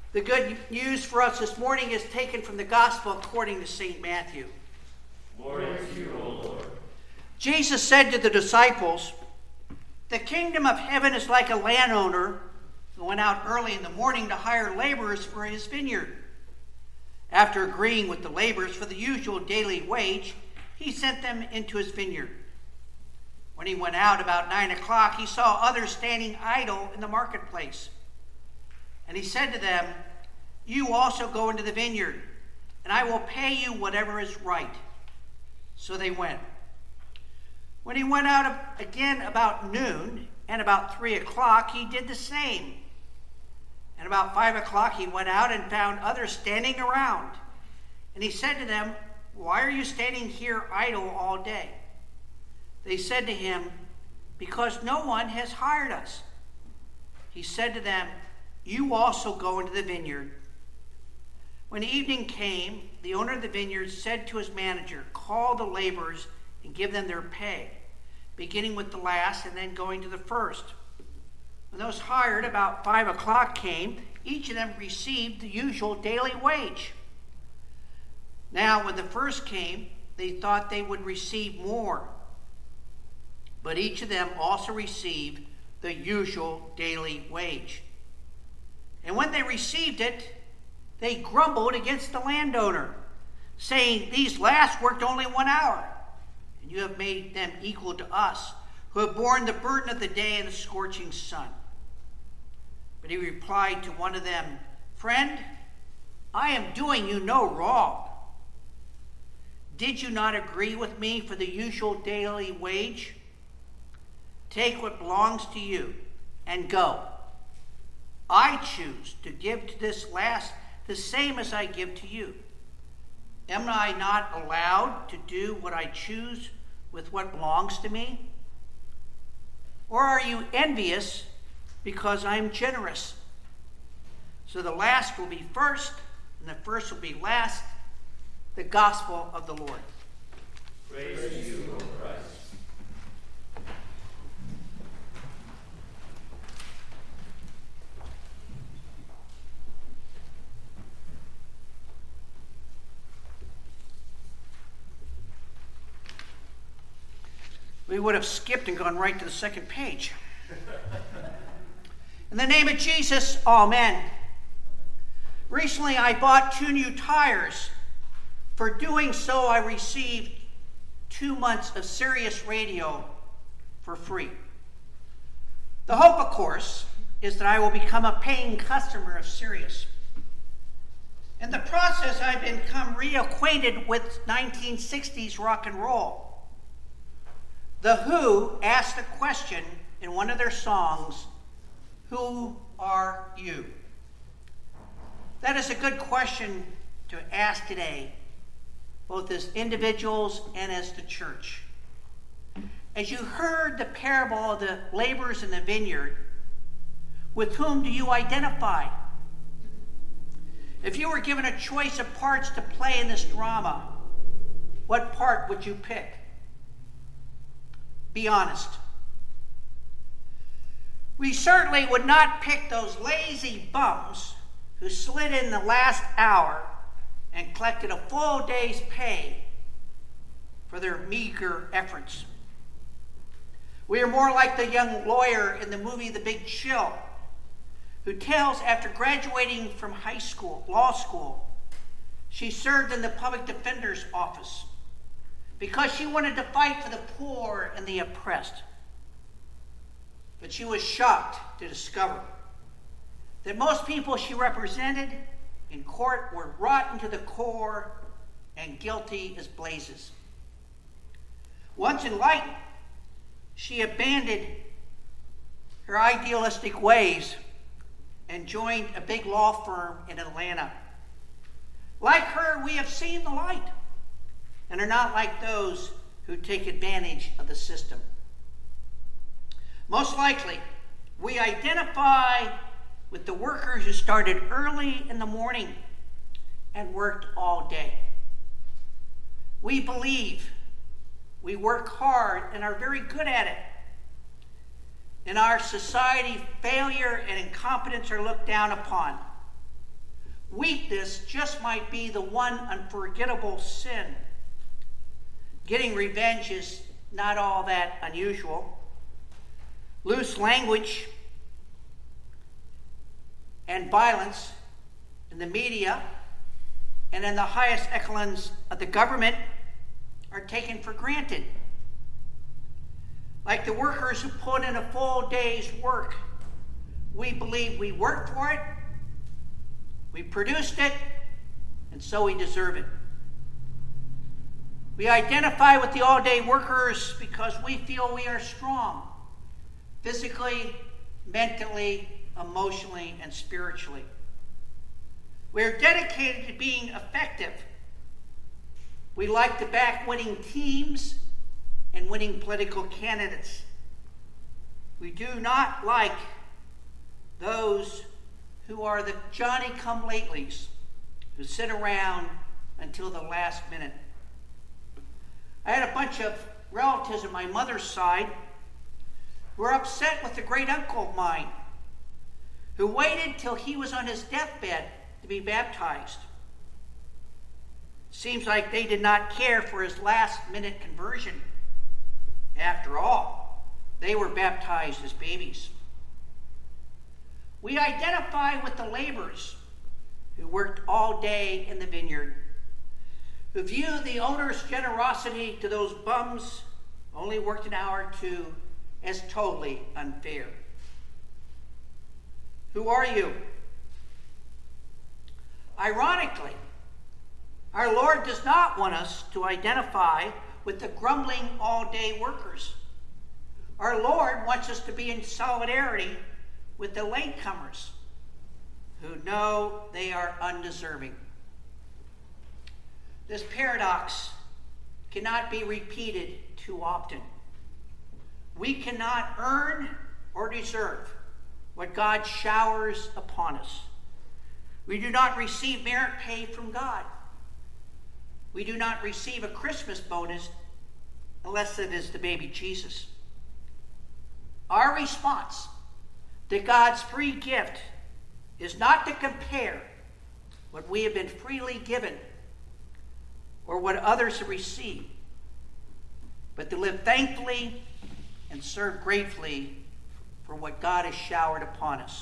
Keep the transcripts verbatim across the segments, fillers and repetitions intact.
The good news for us this morning is taken from the Gospel according to Saint Matthew. Glory to you, O Lord. Jesus said to the disciples, "The kingdom of heaven is like a landowner who went out early in the morning to hire laborers for his vineyard. After agreeing with the laborers for the usual daily wage, he sent them into his vineyard. When he went out about nine o'clock, he saw others standing idle in the marketplace. And he said to them, 'You also go into the vineyard, and I will pay you whatever is right.' So they went. When he went out again about noon and about three o'clock, he did the same. And about five o'clock he went out and found others standing around. And he said to them, 'Why are you standing here idle all day?' They said to him, 'Because no one has hired us.' He said to them, 'You also go into the vineyard.' When evening came, the owner of the vineyard said to his manager, 'Call the laborers and give them their pay, beginning with the last and then going to the first.' When those hired about five o'clock came, each of them received the usual daily wage. Now, when the first came, they thought they would receive more. But each of them also received the usual daily wage. And when they received it, they grumbled against the landowner, saying, 'These last worked only one hour, and you have made them equal to us, who have borne the burden of the day and the scorching sun.' But he replied to one of them, 'Friend, I am doing you no wrong. Did you not agree with me for the usual daily wage? Take what belongs to you and go. I choose to give to this last the same as I give to you. Am I not allowed to do what I choose with what belongs to me? Or are you envious because I am generous? So the last will be first, and the first will be last.' The gospel of the Lord." Praise to you, O Christ. We would have skipped and gone right to the second page. In the name of Jesus, amen. Recently, I bought two new tires. For doing so, I received two months of Sirius Radio for free. The hope, of course, is that I will become a paying customer of Sirius. In the process, I've become reacquainted with nineteen sixties rock and roll. The Who asked the question in one of their songs, "Who are you?" That is a good question to ask today, both as individuals and as the church. As you heard the parable of the laborers in the vineyard, with whom do you identify? If you were given a choice of parts to play in this drama, what part would you pick? Be honest. We certainly would not pick those lazy bums who slid in the last hour and collected a full day's pay for their meager efforts. We are more like the young lawyer in the movie The Big Chill, who tells after graduating from high school, law school, she served in the public defender's office because she wanted to fight for the poor and the oppressed. But she was shocked to discover that most people she represented in court were rotten to the core and guilty as blazes. Once enlightened, she abandoned her idealistic ways and joined a big law firm in Atlanta. Like her, we have seen the light and are not like those who take advantage of the system. Most likely, we identify with the workers who started early in the morning and worked all day. We believe we work hard and are very good at it. In our society, failure and incompetence are looked down upon. weakness just might be the one unforgettable sin. Getting revenge is not all that unusual. Loose language and violence in the media and in the highest echelons of the government are taken for granted. Like the workers who put in a full day's work, we believe we worked for it, we produced it, and so we deserve it. We identify with the all-day workers because we feel we are strong, physically, mentally, emotionally, and spiritually. We are dedicated to being effective. We like to back winning teams and winning political candidates. We do not like those who are the Johnny-come-latelys who sit around until the last minute. I had a bunch of relatives on my mother's side who were upset with a great uncle of mine who waited till he was on his deathbed to be baptized. Seems like they did not care for his last-minute conversion. After all, they were baptized as babies. We identify with the laborers who worked all day in the vineyard, who view the owner's generosity to those bums who only worked an hour or two as totally unfair. Who are you? Ironically, our Lord does not want us to identify with the grumbling all-day workers. Our Lord wants us to be in solidarity with the latecomers who know they are undeserving. This paradox cannot be repeated too often. We cannot earn or deserve what God showers upon us. We do not receive merit pay from God. We do not receive a Christmas bonus unless it is the baby Jesus. Our response to God's free gift is not to compare what we have been freely given or what others have received, but to live thankfully and serve gratefully for what God has showered upon us.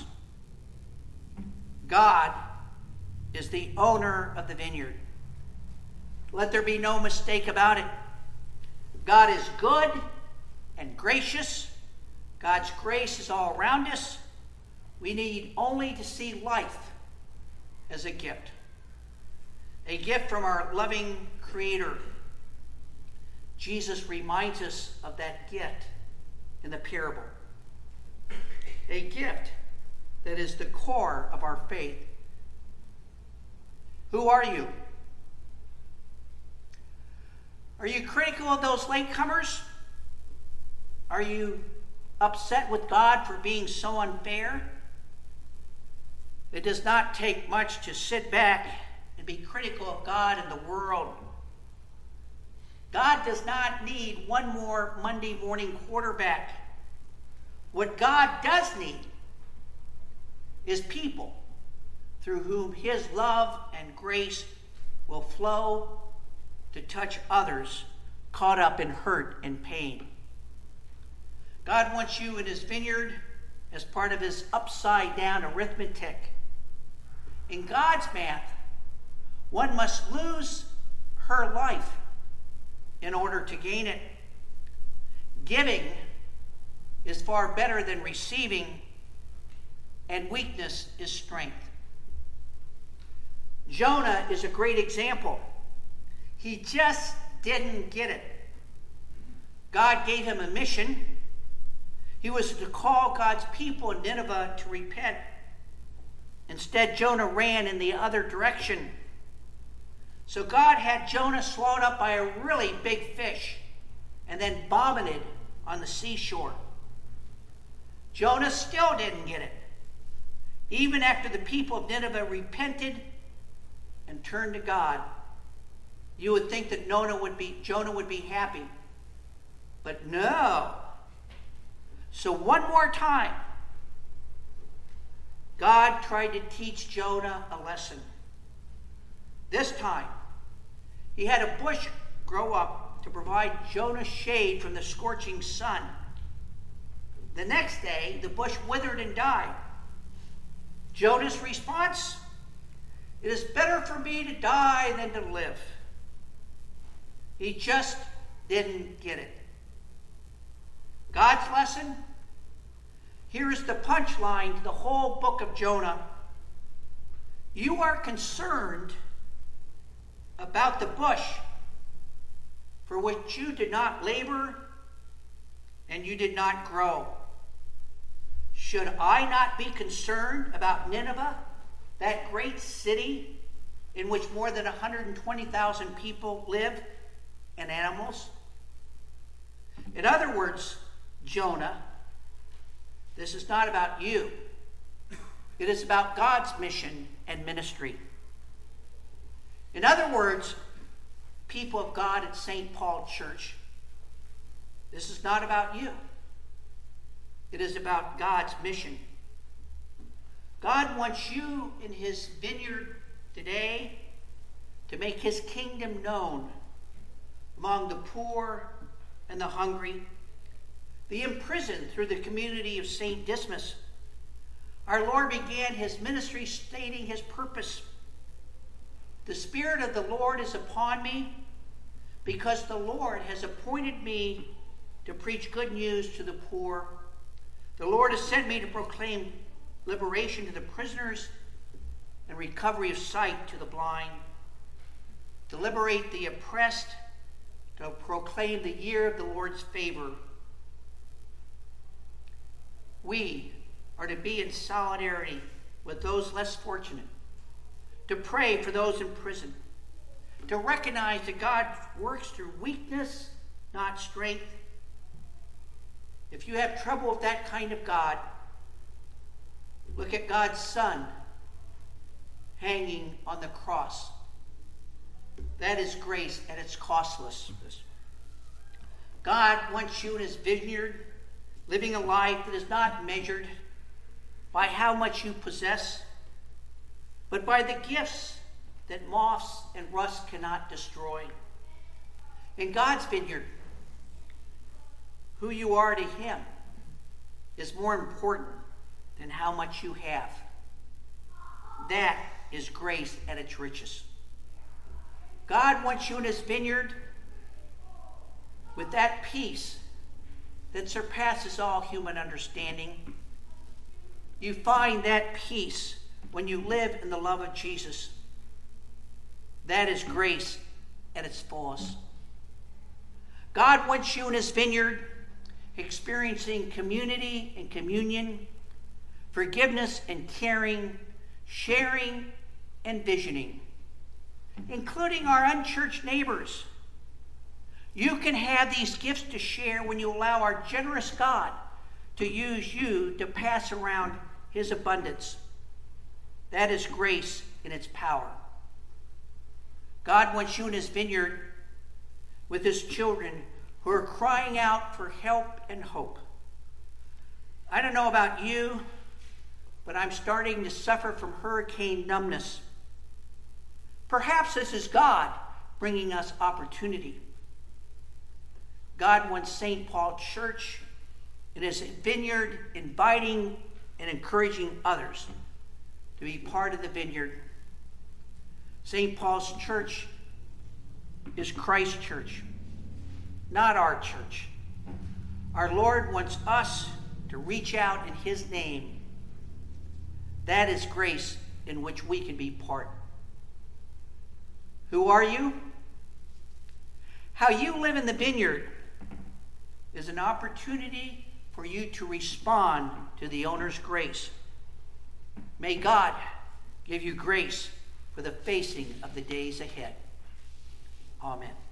God is the owner of the vineyard. Let there be no mistake about it. God is good and gracious. God's grace is all around us. We need only to see life as a gift. A gift from our loving Creator. Jesus reminds us of that gift in the parable. A gift that is the core of our faith. Who are you? Are you critical of those latecomers? Are you upset with God for being so unfair? It does not take much to sit back and be critical of God and the world. God does not need one more Monday morning quarterback. What God does need is people through whom his love and grace will flow to touch others caught up in hurt and pain. God wants you in his vineyard as part of his upside-down arithmetic. In God's math, one must lose her life in order to gain it. Giving is far better than receiving, and weakness is strength. Jonah is a great example. He just didn't get it. God gave him a mission. He was to call God's people in Nineveh to repent. Instead, Jonah ran in the other direction. So God had Jonah swallowed up by a really big fish and then vomited on the seashore. Jonah still didn't get it. Even after the people of Nineveh repented and turned to God, you would think that Jonah would be, Jonah would be happy. But no. So one more time, God tried to teach Jonah a lesson. This time, he had a bush grow up to provide Jonah shade from the scorching sun. The next day, the bush withered and died. Jonah's response? It is better for me to die than to live. He just didn't get it. God's lesson? Here is the punchline to the whole book of Jonah. You are concerned about the bush for which you did not labor and you did not grow. Should I not be concerned about Nineveh, that great city in which more than one hundred twenty thousand people live and animals? In other words, Jonah, this is not about you. It is about God's mission and ministry. In other words, people of God at Saint Paul Church, this is not about you. It is about God's mission. God wants you in his vineyard today to make his kingdom known among the poor and the hungry, the imprisoned through the community of Saint Dismas. Our Lord began his ministry stating his purpose. The Spirit of the Lord is upon me because the Lord has appointed me to preach good news to the poor. The Lord has sent me to proclaim liberation to the prisoners and recovery of sight to the blind, to liberate the oppressed, to proclaim the year of the Lord's favor. We are to be in solidarity with those less fortunate, to pray for those in prison, to recognize that God works through weakness, not strength. If you have trouble with that kind of God, look at God's Son hanging on the cross. That is grace at its costlessness. God wants you in his vineyard, living a life that is not measured by how much you possess, but by the gifts that moths and rust cannot destroy. In God's vineyard, who you are to him is more important than how much you have. That is grace at its richest. God wants you in his vineyard with that peace that surpasses all human understanding. You find that peace when you live in the love of Jesus. That is grace at its fullest. God wants you in his vineyard experiencing community and communion, forgiveness and caring, sharing and visioning, including our unchurched neighbors. You can have these gifts to share when you allow our generous God to use you to pass around his abundance. That is grace in its power. God wants you in his vineyard with his children who are crying out for help and hope. I don't know about you, but I'm starting to suffer from hurricane numbness. Perhaps this is God bringing us opportunity. God wants Saint Paul Church in his vineyard inviting and encouraging others to be part of the vineyard. Saint Paul's Church is Christ's church, not our church. Our Lord wants us to reach out in his name. That is grace in which we can be part. Who are you? How you live in the vineyard is an opportunity for you to respond to the owner's grace. May God give you grace for the facing of the days ahead. Amen.